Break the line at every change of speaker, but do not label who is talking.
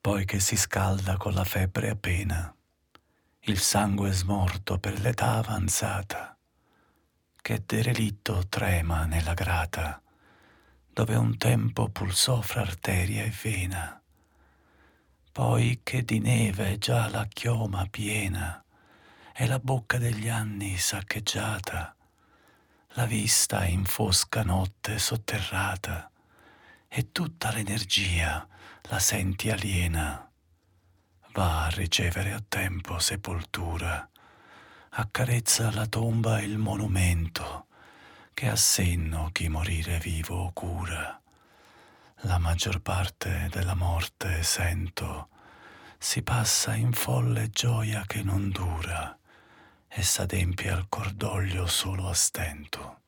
poi che si scalda con la febbre appena, il sangue smorto per l'età avanzata, che derelitto trema nella grata, dove un tempo pulsò fra arteria e vena, poi che di neve già la chioma piena e la bocca degli anni saccheggiata, la vista in fosca notte sotterrata e tutta l'energia la senti aliena, va a ricevere a tempo sepoltura, accarezza la tomba il monumento che a senno chi morire vivo cura. La maggior parte della morte sento si passa in folle gioia che non dura e s'adempie al cordoglio solo a stento.